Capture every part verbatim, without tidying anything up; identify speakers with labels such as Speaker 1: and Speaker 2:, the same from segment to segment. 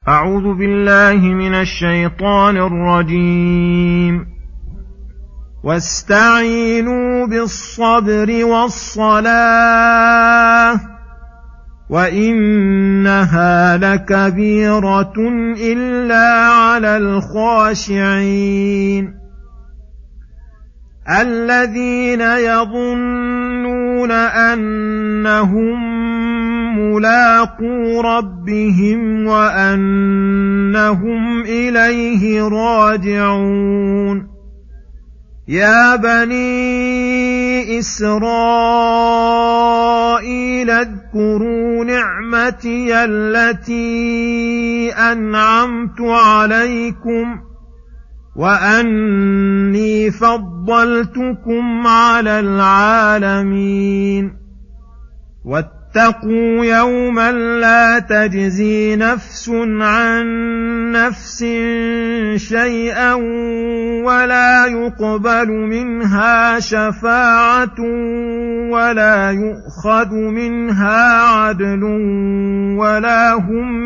Speaker 1: أعوذ بالله من الشيطان الرجيم. واستعينوا بالصبر والصلاة وإنها لكبيرة إلا على الخاشعين الذين يظنون أنهم ملاقو ربهم وأنهم إليه راجعون. يا بني إسرائيل اذكروا نعمتي التي أنعمت عليكم وأني فضلتكم على العالمين. واتقوا يوما لا تجزي نفس عن نفس شيئا ولا يقبل منها شفاعة ولا يؤخذ منها عدل ولا هم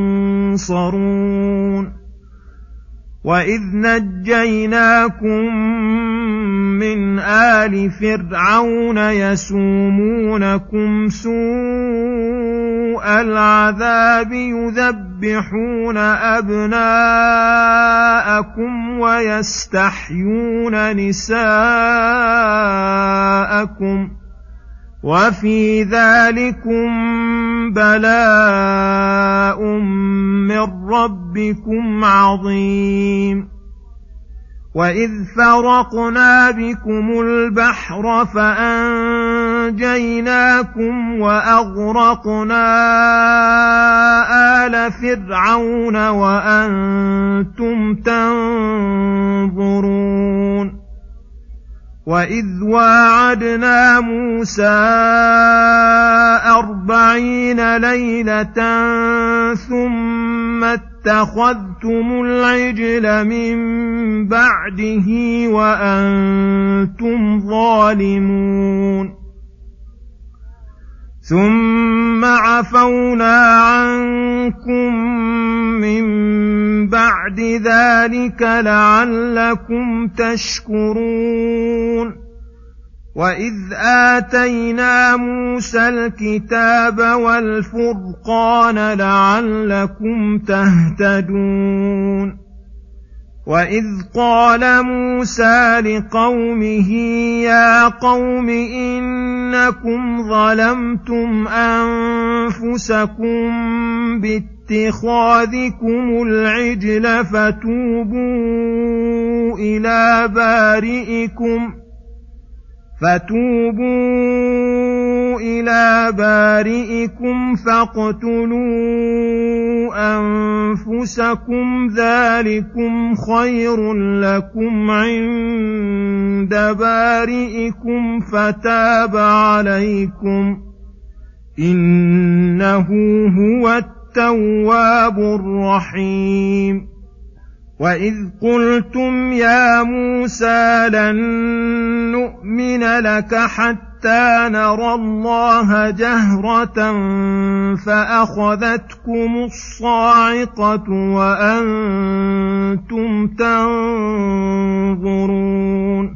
Speaker 1: ينصرون. وإذ نجيناكم من آل فرعون يسومونكم سوء العذاب يذبحون أبناءكم ويستحيون نساءكم وفي ذلكم بلاء من ربكم عظيم. وإذ فرقنا بكم البحر فأنجيناكم وأغرقنا آل فرعون وأنتم تنظرون. وإذ واعدنا موسى أربعين ليلة ثم اتخذتم العجل من بعده وأنتم ظالمون. ثم عفونا عنكم من بعد ذلك لعلكم تشكرون. وإذ آتينا موسى الكتاب والفرقان لعلكم تهتدون. وإذ قال موسى لقومه يا قوم إنكم ظلمتم أنفسكم باتخاذكم العجل فتوبوا إلى بارئكم فتوبوا إلى بارئكم فاقتلوا أنفسكم ذلكم خير لكم عند بارئكم فتاب عليكم إنه هو التواب الرحيم. وإذ قلتم يا موسى لن نؤمن لك حتى نرى الله جهرة فأخذتكم الصاعقة وأنتم تنظرون.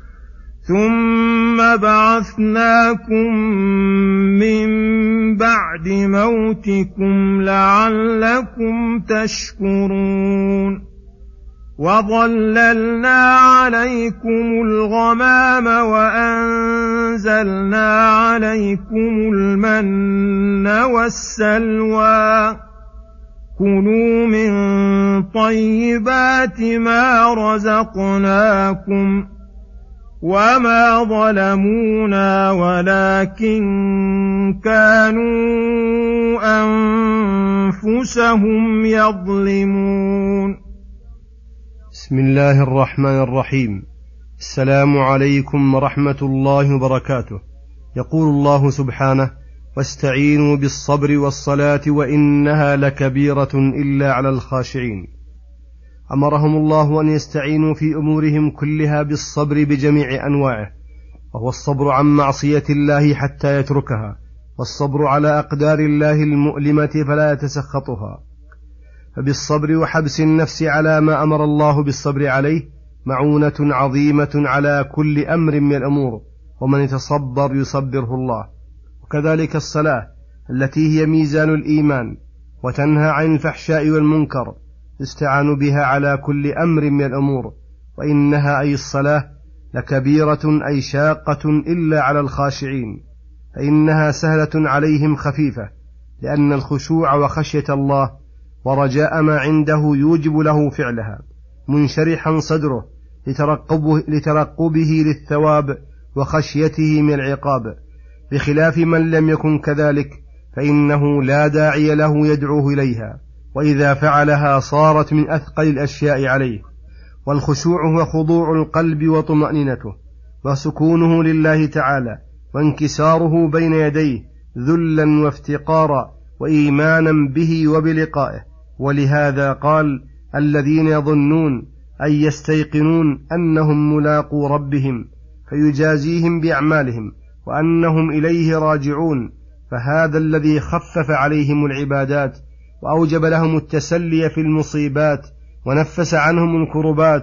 Speaker 1: ثم بعثناكم من بعد موتكم لعلكم تشكرون. وظللنا عليكم الغمام وأنزلنا عليكم المن والسلوى كلوا من طيبات ما رزقناكم وما ظلمونا ولكن كانوا أنفسهم يظلمون.
Speaker 2: بسم الله الرحمن الرحيم. السلام عليكم ورحمة الله وبركاته. يقول الله سبحانه واستعينوا بالصبر والصلاة وإنها لكبيرة إلا على الخاشعين. أمرهم الله أن يستعينوا في أمورهم كلها بالصبر بجميع أنواعه، وهو الصبر عن معصية الله حتى يتركها، والصبر على أقدار الله المؤلمة فلا يتسخطها. فبالصبر وحبس النفس على ما أمر الله بالصبر عليه معونة عظيمة على كل أمر من الأمور، ومن يتصبر يصبره الله. وكذلك الصلاة التي هي ميزان الإيمان وتنهى عن الفحشاء والمنكر يستعان بها على كل أمر من الأمور، وإنها أي الصلاة لكبيرة أي شاقة إلا على الخاشعين، فإنها سهلة عليهم خفيفة، لأن الخشوع وخشية الله ورجاء ما عنده يوجب له فعلها، منشرحا صدره لترقبه, لترقبه للثواب وخشيته من العقاب، بخلاف من لم يكن كذلك فإنه لا داعي له يدعوه إليها، وإذا فعلها صارت من أثقل الأشياء عليه. والخشوع هو خضوع القلب وطمأنينته وسكونه لله تعالى، وانكساره بين يديه ذلا وافتقارا وإيمانا به وبلقائه. ولهذا قال: الذين يظنون أي يستيقنون أنهم ملاقو ربهم فيجازيهم بأعمالهم وأنهم إليه راجعون. فهذا الذي خفف عليهم العبادات وأوجب لهم التسلي في المصيبات ونفس عنهم الكربات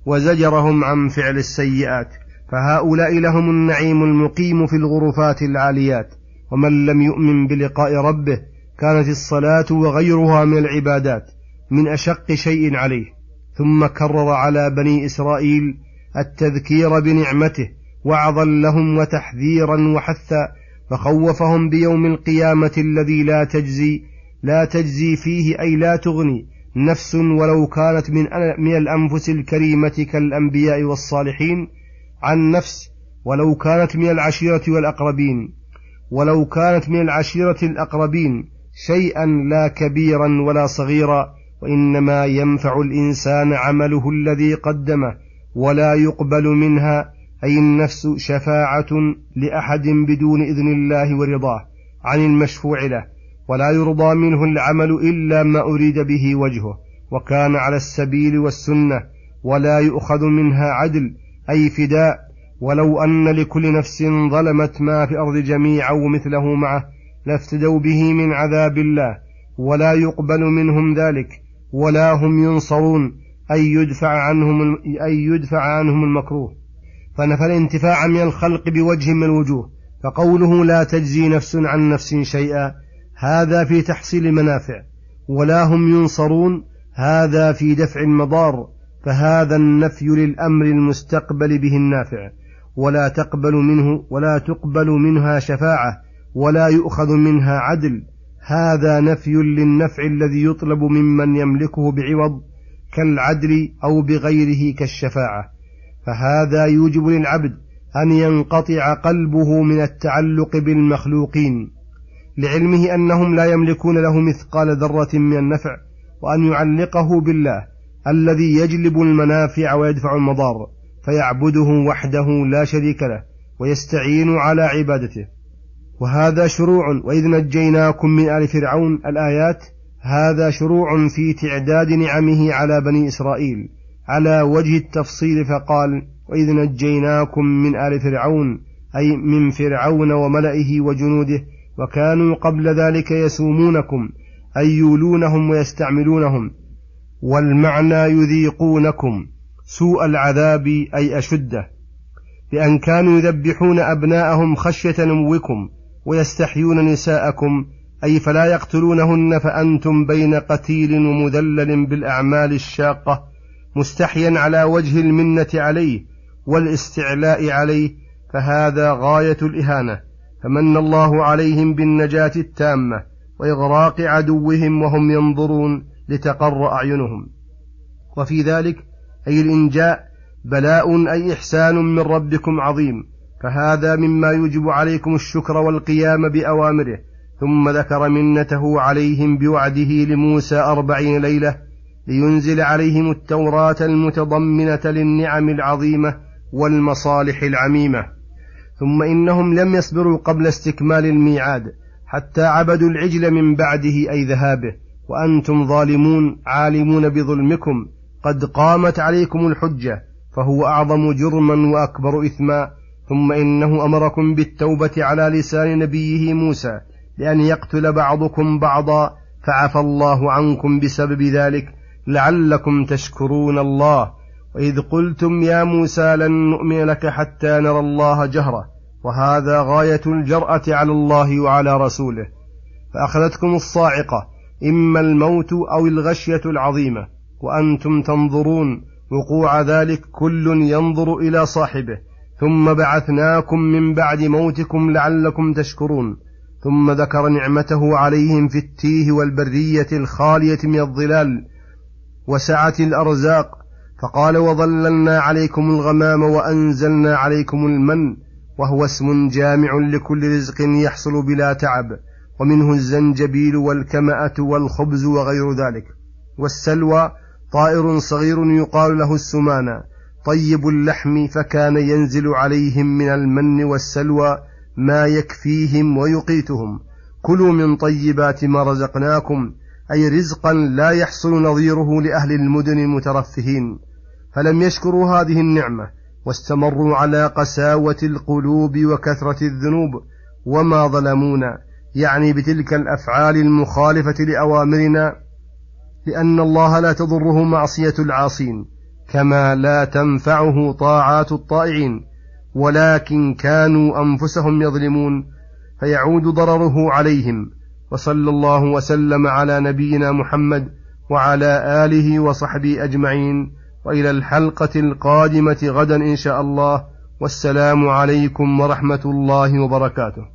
Speaker 2: وزجرهم عن فعل السيئات، فهؤلاء لهم النعيم المقيم في الغرفات العاليات. ومن لم يؤمن بلقاء ربه كانت الصلاة وغيرها من العبادات من أشق شيء عليه. ثم كرر على بني إسرائيل التذكير بنعمته وعظا لهم وتحذيرا وحثا، فخوفهم بيوم القيامة الذي لا تجزي لا تجزي فيه أي لا تغني نفس ولو كانت من من الأنفس الكريمة كالأنبياء والصالحين عن نفس ولو كانت من العشيرة والأقربين ولو كانت من العشيرة الأقربين شيئا لا كبيرا ولا صغيرا، وإنما ينفع الإنسان عمله الذي قدمه ولا يقبل منها أي النفس شفاعة لأحد بدون إذن الله ورضاه عن المشفوع له، ولا يرضى منه العمل إلا ما أريد به وجهه وكان على السبيل والسنة، ولا يؤخذ منها عدل أي فداء، ولو أن لكل نفس ظلمت ما في الأرض جميعا ومثله معه لافتدوا به من عذاب الله، ولا يقبل منهم ذلك ولا هم ينصرون أي يدفع عنهم, أي يدفع عنهم المكروه، فنفى الانتفاع من الخلق بوجه من الوجوه. فقوله لا تجزي نفس عن نفس شيئا هذا في تحصيل المنافع، ولا هم ينصرون هذا في دفع المضار، فهذا النفي للأمر المستقبل به النافع، ولا تقبل منه ولا تقبل منها شفاعة ولا يؤخذ منها عدل، هذا نفي للنفع الذي يطلب ممن يملكه بعوض كالعدل أو بغيره كالشفاعة، فهذا يوجب للعبد أن ينقطع قلبه من التعلق بالمخلوقين لعلمه أنهم لا يملكون له مثقال ذرة من النفع، وأن يعلقه بالله الذي يجلب المنافع ويدفع المضار، فيعبده وحده لا شريك له ويستعين على عبادته. وهذا شروع وإذ نجيناكم من آل فرعون الآيات، هذا شروع في تعداد نعمه على بني إسرائيل على وجه التفصيل، فقال وإذ نجيناكم من آل فرعون أي من فرعون وملئه وجنوده، وكانوا قبل ذلك يسومونكم أي يولونهم ويستعملونهم، والمعنى يذيقونكم سوء العذاب أي أشده، بأن كانوا يذبحون أبناءهم خشية نموكم ويستحيون نساءكم أي فلا يقتلونهن، فأنتم بين قتيل ومذلل بالأعمال الشاقة مستحيا على وجه المنة عليه والاستعلاء عليه، فهذا غاية الإهانة. فمن الله عليهم بالنجاة التامة وإغراق عدوهم وهم ينظرون لتقر أعينهم. وفي ذلك أي الإنجاء بلاء أي إحسان من ربكم عظيم، فهذا مما يوجب عليكم الشكر والقيام بأوامره. ثم ذكر منته عليهم بوعده لموسى أربعين ليلة لينزل عليهم التوراة المتضمنة للنعم العظيمة والمصالح العميمة. ثم إنهم لم يصبروا قبل استكمال الميعاد حتى عبدوا العجل من بعده أي ذهابه، وأنتم ظالمون عالمون بظلمكم قد قامت عليكم الحجة، فهو أعظم جرما وأكبر إثما. ثم إنه أمركم بالتوبة على لسان نبيه موسى لأن يقتل بعضكم بعضا فعفى الله عنكم بسبب ذلك لعلكم تشكرون الله. وإذ قلتم يا موسى لن نؤمن لك حتى نرى الله جهرة، وهذا غاية الجرأة على الله وعلى رسوله، فأخذتكم الصاعقة، إما الموت أو الغشية العظيمة، وأنتم تنظرون وقوع ذلك، كل ينظر إلى صاحبه. ثم بعثناكم من بعد موتكم لعلكم تشكرون. ثم ذكر نعمته عليهم في التيه والبرية الخالية من الظلال وسعة الأرزاق، فقال وظللنا عليكم الغمام وأنزلنا عليكم المن، وهو اسم جامع لكل رزق يحصل بلا تعب، ومنه الزنجبيل والكمأة والخبز وغير ذلك. والسلوى طائر صغير يقال له السمانة، طيب اللحم، فكان ينزل عليهم من المن والسلوى ما يكفيهم ويقيتهم. كلوا من طيبات ما رزقناكم، أي رزقا لا يحصل نظيره لأهل المدن المترفهين. فلم يشكروا هذه النعمة، واستمروا على قساوة القلوب وكثرة الذنوب، وما ظلمونا، يعني بتلك الأفعال المخالفة لأوامرنا، لأن الله لا تضره معصية العاصين، كما لا تنفعه طاعات الطائعين، ولكن كانوا أنفسهم يظلمون، فيعود ضرره عليهم. وصلى الله وسلم على نبينا محمد وعلى آله وصحبه أجمعين، وإلى الحلقة القادمة غدا إن شاء الله، والسلام عليكم ورحمة الله وبركاته.